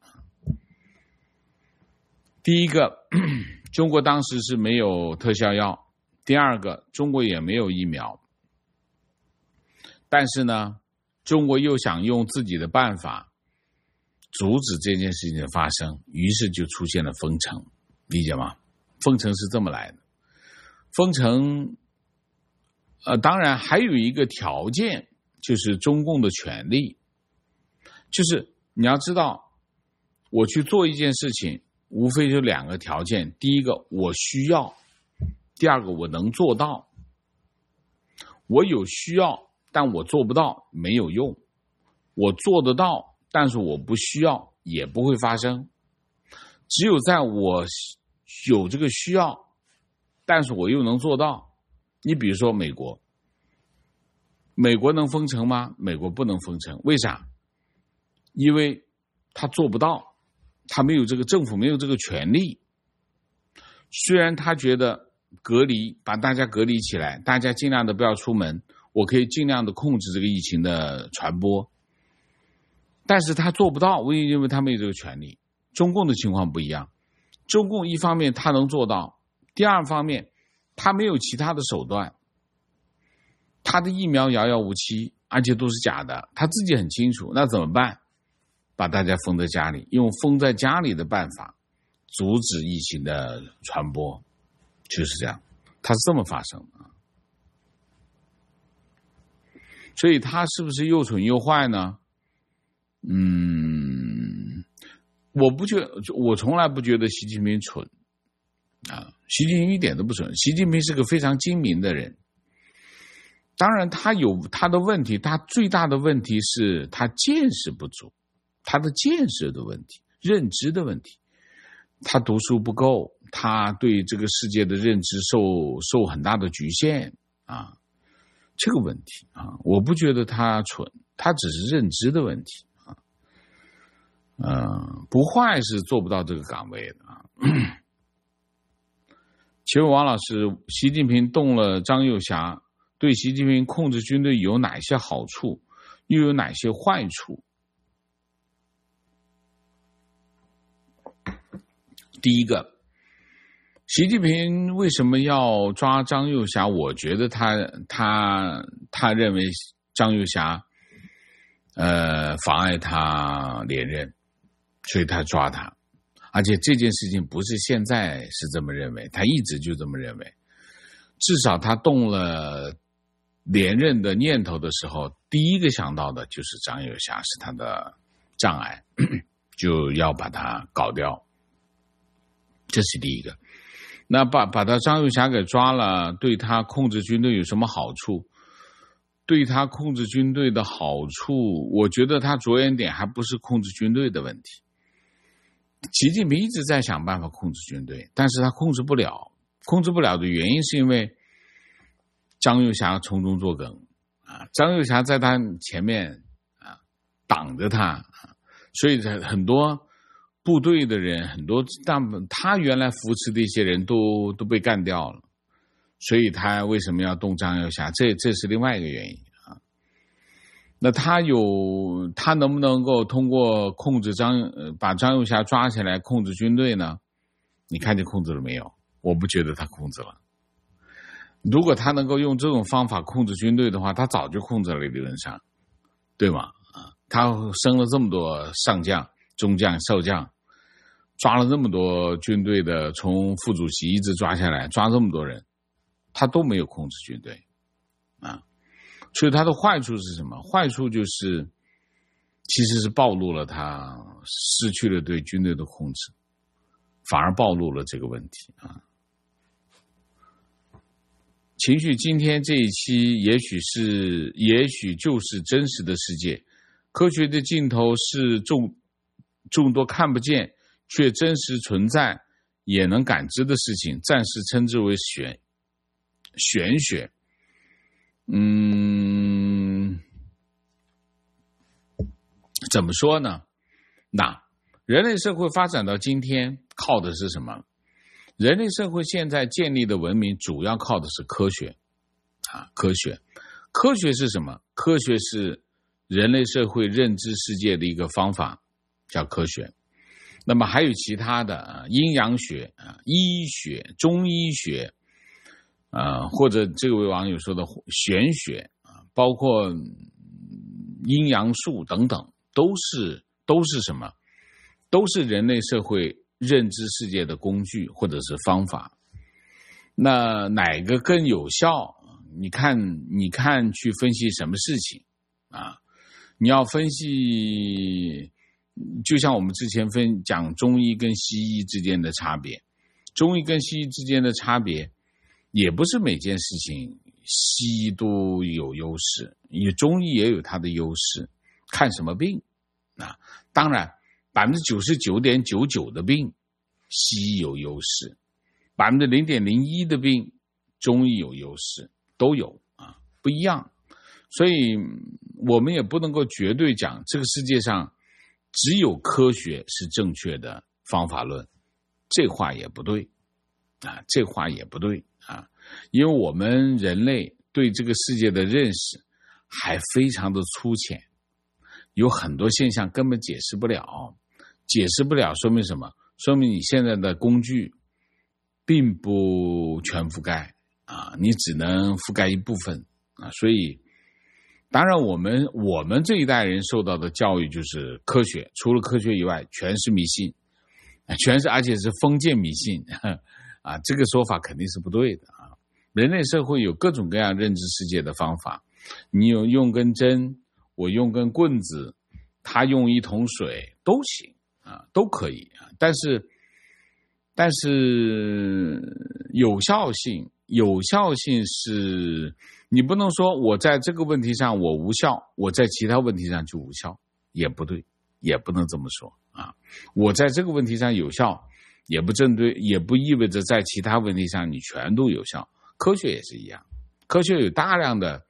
第一个，中国当时是没有特效药；第二个，中国也没有疫苗。但是呢，中国又想用自己的办法阻止这件事情的发生，于是就出现了封城，理解吗？封城是这么来的。封城，当然还有一个条件，就是中共的权力。就是你要知道，我去做一件事情，无非就两个条件：第一个，我需要；第二个，我能做到。我有需要，但我做不到，没有用；我做得到，但是我不需要，也不会发生。只有在我有这个需要，但是我又能做到。你比如说美国能封城吗？美国不能封城，为啥？因为他做不到，他没有这个政府没有这个权利。虽然他觉得隔离，把大家隔离起来，大家尽量的不要出门，我可以尽量的控制这个疫情的传播，但是他做不到，因为他没有这个权利。中共的情况不一样，中共一方面他能做到，第二方面他没有其他的手段，他的疫苗遥遥无期，而且都是假的，他自己很清楚。那怎么办？把大家封在家里，用封在家里的办法阻止疫情的传播，就是这样，它是这么发生的。所以他是不是又蠢又坏呢？我从来不觉得习近平蠢啊，习近平一点都不蠢。习近平是个非常精明的人，当然他有他的问题，他最大的问题是他见识不足，他的见识的问题，认知的问题。他读书不够，他对这个世界的认知受很大的局限啊，这个问题啊，我不觉得他蠢，他只是认知的问题啊。不坏是做不到这个岗位的啊。请问王老师，习近平动了张又侠，对习近平控制军队有哪些好处，又有哪些坏处？第一个，习近平为什么要抓张又侠？我觉得他认为张又侠妨碍他连任，所以他抓他。而且这件事情不是现在是这么认为，他一直就这么认为。至少他动了连任的念头的时候，第一个想到的就是张又侠是他的障碍，就要把他搞掉。这是第一个。那把他张又侠给抓了，对他控制军队有什么好处？对他控制军队的好处，我觉得他着眼点还不是控制军队的问题。习近平一直在想办法控制军队，但是他控制不了。控制不了的原因是因为张又侠从中作梗啊，张又侠在他前面啊挡着他，所以很多部队的人，很多他原来扶持的一些人都被干掉了，所以他为什么要动张又侠？这是另外一个原因啊。 那他能不能够通过把张幼霞抓起来控制军队呢？你看见控制了没有？我不觉得他控制了。如果他能够用这种方法控制军队的话，他早就控制了理论上，对吗？他升了这么多上将、中将、少将，抓了这么多军队的，从副主席一直抓下来，抓这么多人，他都没有控制军队啊。所以他的坏处是什么？坏处就是其实是暴露了他失去了对军队的控制，反而暴露了这个问题啊。情绪今天这一期也许就是真实的世界，科学的尽头是众多看不见却真实存在也能感知的事情，暂时称之为玄学。怎么说呢？那人类社会发展到今天靠的是什么？人类社会现在建立的文明主要靠的是科学啊，科学是什么？科学是人类社会认知世界的一个方法，叫科学。那么还有其他的阴阳学医学、中医学或者这位网友说的玄学包括阴阳术等等，都是什么？都是人类社会认知世界的工具或者是方法。那哪个更有效？你看去分析什么事情啊？你要分析，就像我们之前讲中医跟西医之间的差别，中医跟西医之间的差别也不是每件事情西医都有优势，因为中医也有它的优势，看什么病啊？当然99.99% 的病西医有优势，0.01% 的病中医有优势，都有啊，不一样。所以我们也不能够绝对讲这个世界上只有科学是正确的方法论，这话也不对啊，这话也不对啊，因为我们人类对这个世界的认识还非常的粗浅，有很多现象根本解释不了，说明什么？说明你现在的工具并不全覆盖啊，你只能覆盖一部分啊。所以当然我们这一代人受到的教育就是科学，除了科学以外全是迷信，而且是封建迷信啊，这个说法肯定是不对的啊。人类社会有各种各样认知世界的方法，你有用根针，我用根棍子，他用一桶水都行啊，都可以啊。但是有效性是你不能说我在这个问题上我无效，我在其他问题上就无效，也不对，也不能这么说啊。我在这个问题上有效，也不意味着在其他问题上你全都有效。科学也是一样，科学有大量的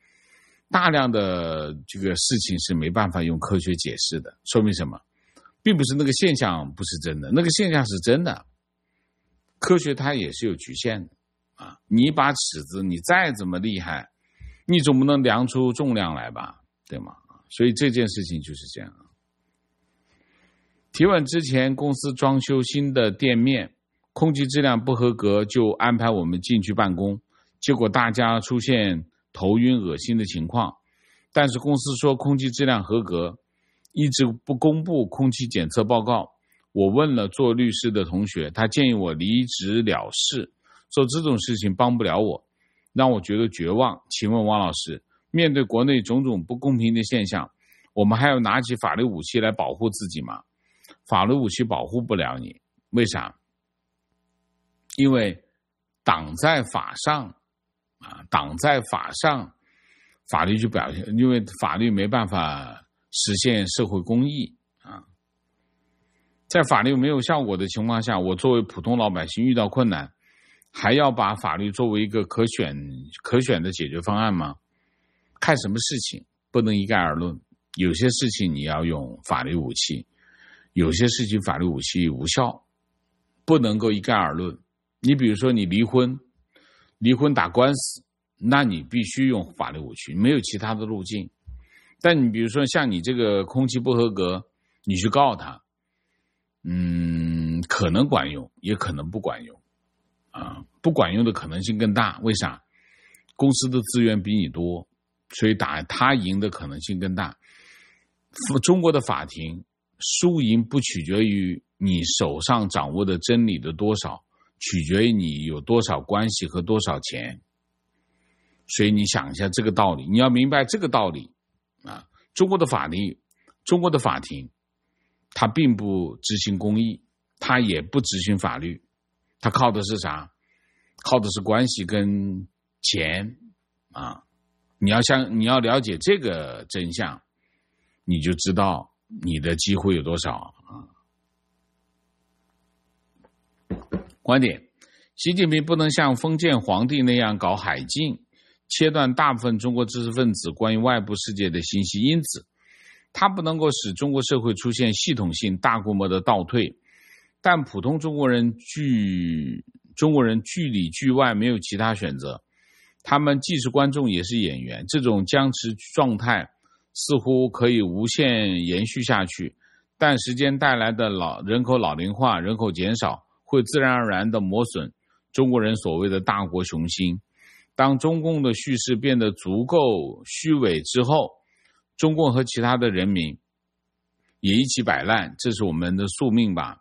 这个事情是没办法用科学解释的，说明什么？并不是那个现象不是真的，那个现象是真的，科学它也是有局限的啊。你一把尺子你再怎么厉害，你总不能量出重量来吧，对吗？所以这件事情就是这样。提问之前公司装修新的店面，空气质量不合格，就安排我们进去办公，结果大家出现头晕恶心的情况，但是公司说空气质量合格，一直不公布空气检测报告。我问了做律师的同学，他建议我离职了事，说这种事情帮不了我，让我觉得绝望。请问王老师，面对国内种种不公平的现象，我们还要拿起法律武器来保护自己吗？法律武器保护不了你，为啥？因为党在法上啊，法律就表现，因为法律没办法实现社会公义啊。在法律没有效果的情况下，我作为普通老百姓遇到困难，还要把法律作为一个可选的解决方案吗？看什么事情，不能一概而论。有些事情你要用法律武器，有些事情法律武器无效，不能够一概而论。你比如说你离婚打官司，那你必须用法律武器，没有其他的路径。 但你比如说像你这个空气不合格，你去告他，可能管用，也可能不管用啊，不管用的可能性更大。为啥？公司的资源比你多，所以打他赢的可能性更大。中国的法庭输赢不取决于你手上掌握的真理的多少，取决于你有多少关系和多少钱。所以你想一下这个道理，你要明白这个道理啊。中国的法庭它并不执行公义，它也不执行法律，它靠的是啥？靠的是关系跟钱啊。你要了解这个真相，你就知道你的机会有多少啊。观点：习近平不能像封建皇帝那样搞海禁，切断大部分中国知识分子关于外部世界的信息，因此他不能够使中国社会出现系统性大规模的倒退。但普通中国人剧里剧外，没有其他选择，他们既是观众也是演员，这种僵持状态似乎可以无限延续下去，但时间带来的人口老龄化、人口减少会自然而然地磨损中国人所谓的大国雄心。当中共的叙事变得足够虚伪之后，中共和其他的人民也一起摆烂，这是我们的宿命吧。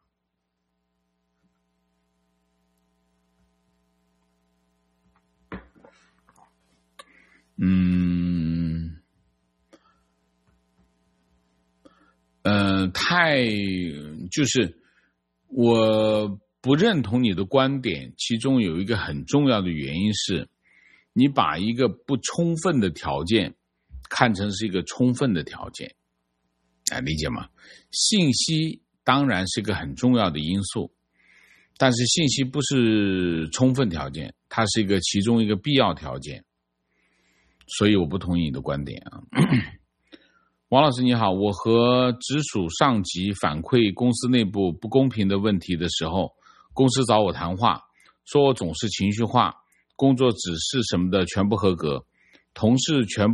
就是我不认同你的观点，其中有一个很重要的原因是，你把一个不充分的条件看成是一个充分的条件，理解吗？信息当然是个很重要的因素，但是信息不是充分条件，它是其中一个必要条件，所以我不同意你的观点啊。王老师你好，我和直属上级反馈公司内部不公平的问题的时候，公司找我谈话，说我总是情绪化，工作指示什么的全不合格，同事全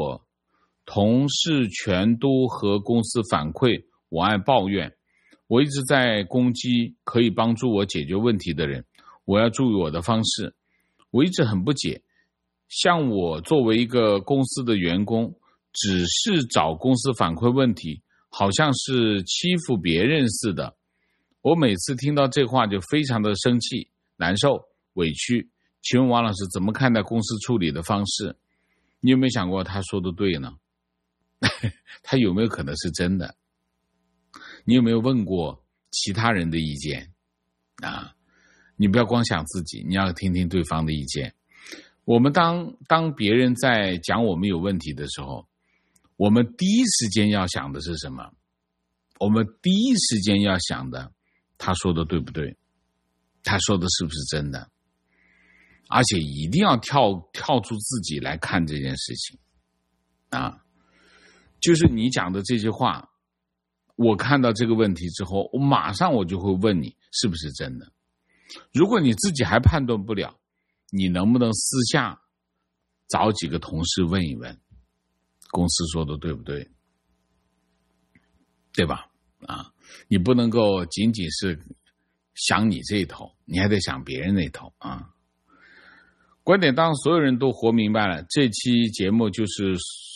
都和公司反馈我爱抱怨，我一直在攻击可以帮助我解决问题的人，我要注意我的方式。我一直很不解，像我作为一个公司的员工，只是找公司反馈问题，好像是欺负别人似的。我每次听到这话就非常的生气、难受、委屈。请问王老师怎么看待公司处理的方式？你有没有想过他说的对呢？他有没有可能是真的？你有没有问过其他人的意见啊？你不要光想自己，你要听听对方的意见。我们当别人在讲我们有问题的时候，我们第一时间要想的是什么？我们第一时间要想的，他说的对不对？他说的是不是真的？而且一定要跳出自己来看这件事情啊！就是你讲的这句话，我看到这个问题之后，我马上就会问你是不是真的。如果你自己还判断不了，你能不能私下找几个同事问一问，公司说的对不对？对吧？啊，你不能够仅仅是想你这一头，你还得想别人那头啊。观点：当所有人都活明白了，这期节目就是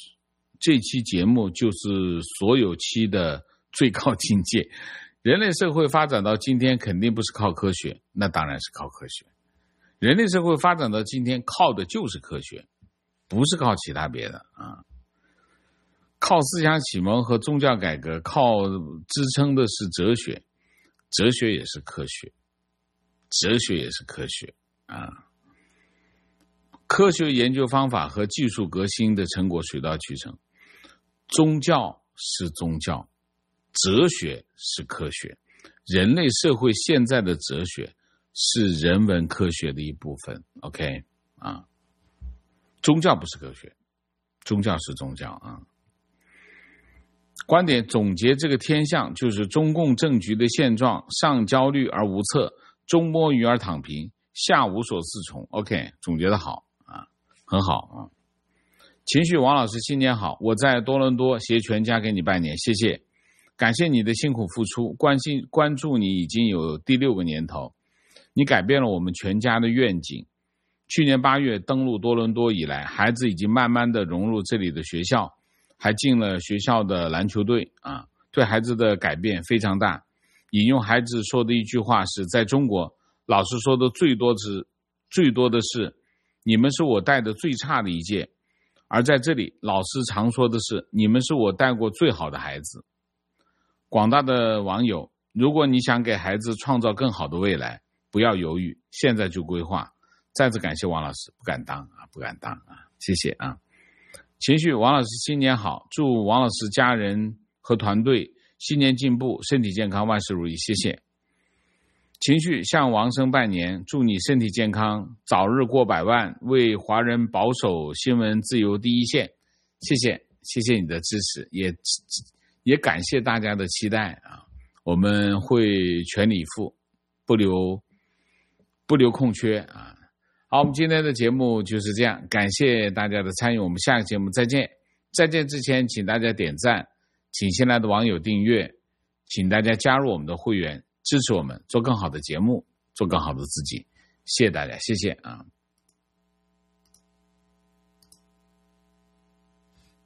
所有期的最高境界。人类社会发展到今天肯定不是靠科学，那当然是靠科学。人类社会发展到今天靠的就是科学，不是靠其他别的啊。靠思想启蒙和宗教改革，靠支撑的是哲学，哲学也是科学，哲学也是科学啊。科学研究方法和技术革新的成果水到渠成，宗教是宗教，哲学是科学，人类社会现在的哲学是人文科学的一部分。 OK 啊，宗教不是科学，宗教是宗教啊。观点总结：这个天象就是中共政局的现状，上焦虑而无策，中摸鱼而躺平，下无所适从。 OK， 总结的好啊，很好啊。 情绪王老师新年好，我在多伦多携全家给你拜年，谢谢，感谢你的辛苦付出，关注你已经有第6个年头，你改变了我们全家的愿景。去年8月登陆多伦多以来，孩子已经慢慢的融入这里的学校，还进了学校的篮球队啊，对孩子的改变非常大。引用孩子说的一句话是，在中国老师说的最多的是你们是我带的最差的一届，而在这里老师常说的是你们是我带过最好的孩子。广大的网友，如果你想给孩子创造更好的未来，不要犹豫，现在就规划。再次感谢王老师，不敢当，谢谢啊！情绪王老师新年好，祝王老师家人和团队新年进步，身体健康，万事如意，谢谢。情绪向王生拜年，祝你身体健康，早日过100万，为华人保守新闻自由第一线。谢谢你的支持，也感谢大家的期待啊！我们会全力以赴，不留空缺啊！好，我们今天的节目就是这样，感谢大家的参与，我们下个节目再见。再见之前，请大家点赞，请新来的网友订阅，请大家加入我们的会员，支持我们做更好的节目，做更好的自己。谢谢大家，谢谢啊。